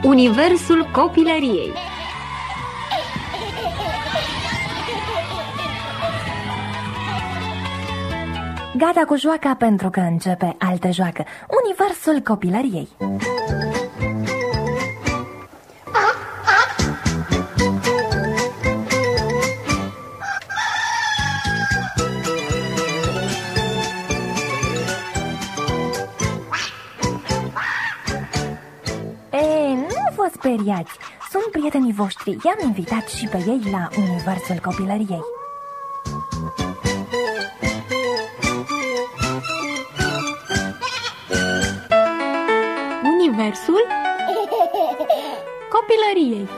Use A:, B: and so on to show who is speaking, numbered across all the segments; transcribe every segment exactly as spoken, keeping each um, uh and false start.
A: Universul copilăriei.
B: Gata cu joaca pentru că începe altă joacă. Universul copilăriei. E, nu vă speriați. Sunt prietenii voștri. I-am invitat și pe ei la Universul copilăriei.
A: Universul copilăriei.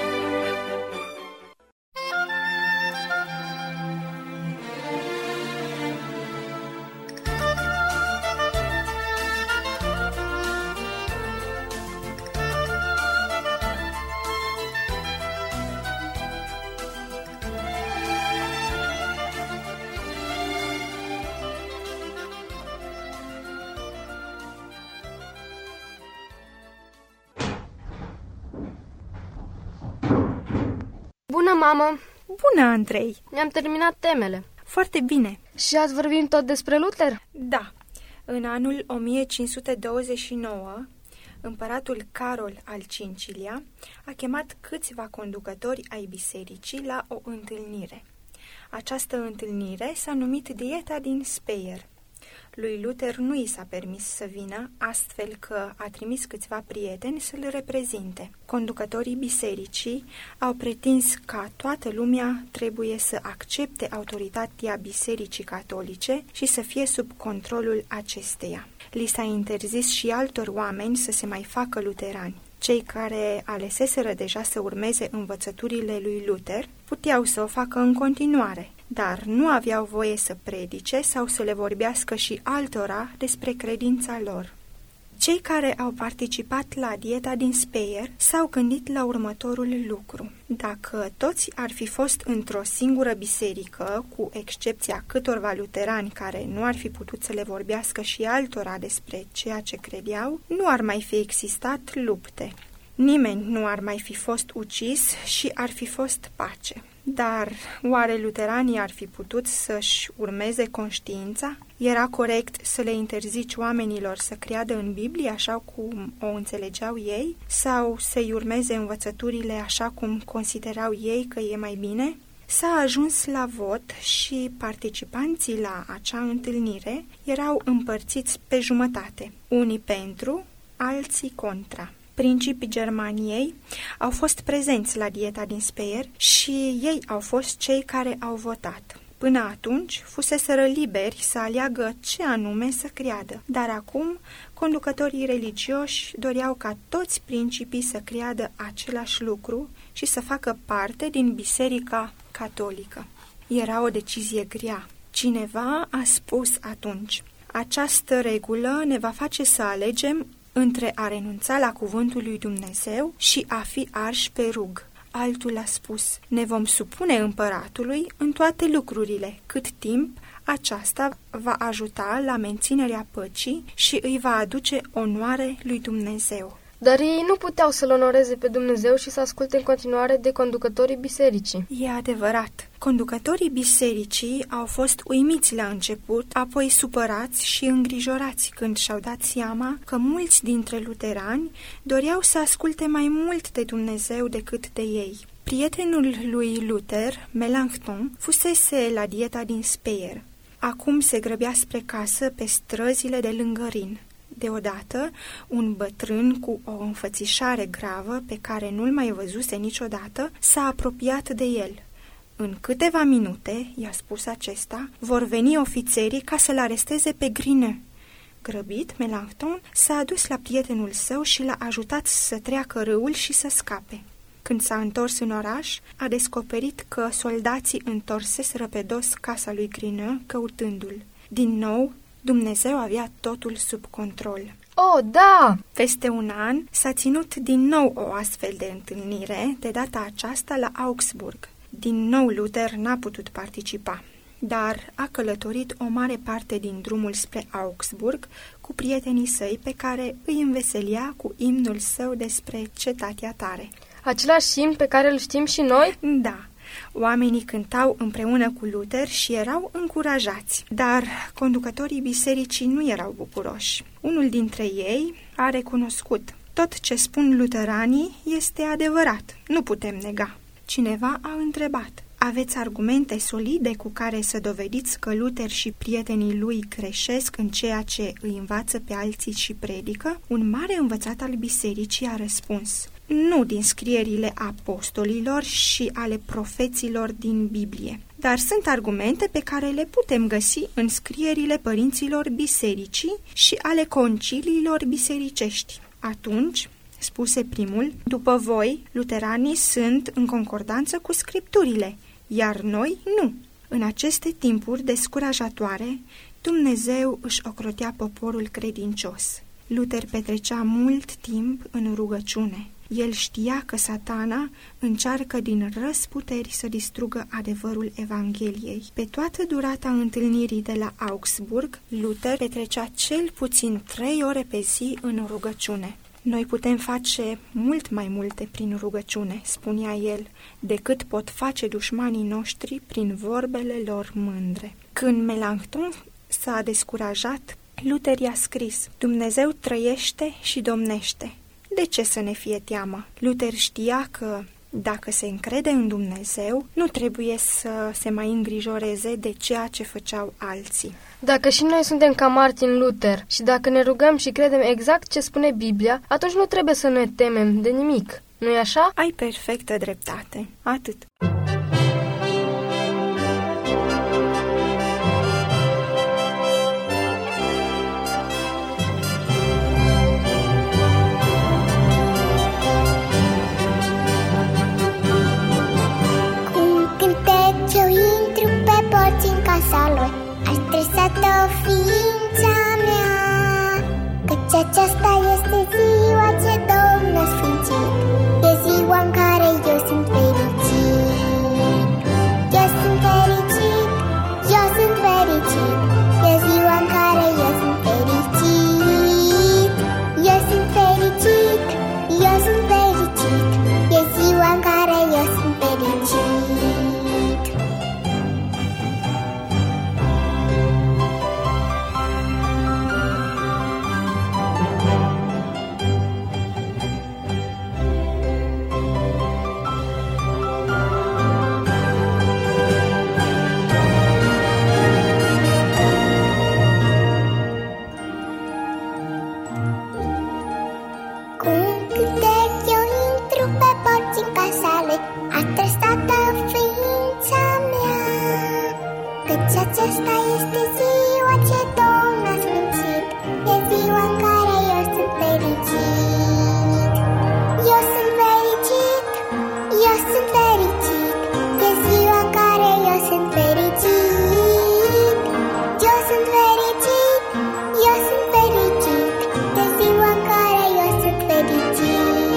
C: Bună, mamă!
D: Bună, Andrei!
C: Mi-am terminat temele.
D: Foarte bine!
C: Și ați vorbit tot despre Luther?
D: Da. În anul o mie cinci sute douăzeci și nouă, împăratul Carol al cincilea a chemat câțiva conducători ai bisericii la o întâlnire. Această întâlnire s-a numit Dieta din Speyer. Lui Luther nu i s-a permis să vină, astfel că a trimis câțiva prieteni să-l reprezinte. Conducătorii bisericii au pretins că toată lumea trebuie să accepte autoritatea bisericii catolice și să fie sub controlul acesteia. Li s-a interzis și altor oameni să se mai facă luterani. Cei care aleseseră deja să urmeze învățăturile lui Luther puteau să o facă în continuare, dar nu aveau voie să predice sau să le vorbească și altora despre credința lor. Cei care au participat la Dieta din Speyer s-au gândit la următorul lucru. Dacă toți ar fi fost într-o singură biserică, cu excepția câtorva luterani care nu ar fi putut să le vorbească și altora despre ceea ce credeau, nu ar mai fi existat lupte. Nimeni nu ar mai fi fost ucis și ar fi fost pace. Dar oare luteranii ar fi putut să-și urmeze conștiința? Era corect să le interzici oamenilor să creadă în Biblie așa cum o înțelegeau ei? Sau să-i urmeze învățăturile așa cum considerau ei că e mai bine? S-a ajuns la vot și participanții la acea întâlnire erau împărțiți pe jumătate, unii pentru, alții contra. Principii Germaniei au fost prezenți la Dieta din Speyer și ei au fost cei care au votat. Până atunci, fuseseră liberi să aleagă ce anume să creadă, dar acum conducătorii religioși doreau ca toți principii să creadă același lucru și să facă parte din Biserica Catolică. Era o decizie grea. Cineva a spus atunci: această regulă ne va face să alegem între a renunța la cuvântul lui Dumnezeu și a fi arși pe rug. Altul a spus: ne vom supune împăratului în toate lucrurile, cât timp aceasta va ajuta la menținerea păcii și îi va aduce onoare lui Dumnezeu.
C: Dar ei nu puteau să-L onoreze pe Dumnezeu și să asculte în continuare de conducătorii bisericii.
D: E adevărat. Conducătorii bisericii au fost uimiți la început, apoi supărați și îngrijorați când și-au dat seama că mulți dintre luterani doreau să asculte mai mult de Dumnezeu decât de ei. Prietenul lui Luther, Melanchthon, fusese la Dieta din Speyer. Acum se grăbea spre casă pe străzile de lângă Rin. Deodată, un bătrân cu o înfățișare gravă, pe care nu-l mai văzuse niciodată, s-a apropiat de el. În câteva minute, i-a spus acesta, vor veni ofițerii ca să-l aresteze pe Grină. Grăbit, Melanchthon s-a dus la prietenul său și l-a ajutat să treacă râul și să scape. Când s-a întors în oraș, a descoperit că soldații întorseseră pe dos casa lui Grină, căutându-l. Din nou, Dumnezeu avea totul sub control.
C: Oh, da!
D: Peste un an s-a ținut din nou o astfel de întâlnire, de data aceasta la Augsburg. Din nou Luther n-a putut participa. dar a călătorit o mare parte din drumul spre Augsburg cu prietenii săi pe care îi înveselia cu imnul său despre cetatea tare.
C: Același imn pe care îl știm și noi?
D: Da, oamenii cântau împreună cu Luther și erau încurajați, dar conducătorii bisericii nu erau bucuroși. Unul dintre ei a recunoscut: tot ce spun luteranii este adevărat, nu putem nega. Cineva a întrebat: aveți argumente solide cu care să dovediți că Luther și prietenii lui greșesc în ceea ce îi învață pe alții și predică? Un mare învățat al bisericii a răspuns: nu din scrierile apostolilor și ale profeților din Biblie, dar sunt argumente pe care le putem găsi în scrierile părinților bisericii și ale conciliilor bisericești. Atunci, spuse primul, după voi, luteranii sunt în concordanță cu scripturile, iar noi nu. În aceste timpuri descurajatoare, Dumnezeu își ocrotea poporul credincios. Luther petrecea mult timp în rugăciune. El știa că Satana încearcă din răsputeri să distrugă adevărul Evangheliei. Pe toată durata întâlnirii de la Augsburg, Luther petrecea cel puțin trei ore pe zi în rugăciune. Noi putem face mult mai multe prin rugăciune, spunea el, decât pot face dușmanii noștri prin vorbele lor mândre. Când Melanchthon s-a descurajat, Luther i-a scris: Dumnezeu trăiește și domnește. De ce să ne fie teamă? Luther știa că, dacă se încrede în Dumnezeu, nu trebuie să se mai îngrijoreze de ceea ce făceau alții.
C: Dacă și noi suntem ca Martin Luther și dacă ne rugăm și credem exact ce spune Biblia, atunci nu trebuie să ne temem de nimic. Nu-i așa?
D: Ai perfectă dreptate. Atât.
E: Stresată ființa mea, căci aceasta este ziua ce Domnul a sfințit. E ziua în care eu sunt fericit. Eu sunt fericit, eu sunt fericit. E ziua în care eu sunt fericit. Eu sunt fericit, eu sunt fericit. E ziua în care eu sunt fericit. Aceasta este ziua ce Domnul a sfințit. E ziua în care eu sunt fericit. Eu sunt fericit, eu sunt fericit. E ziua în care eu sunt fericit. Eu sunt fericit, eu sunt fericit. E ziua în care eu sunt fericit.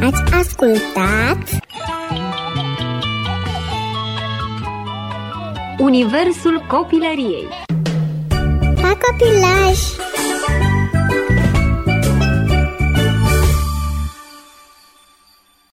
E: Ați ascultat
A: Universul copilăriei.
E: Pa, copilaj!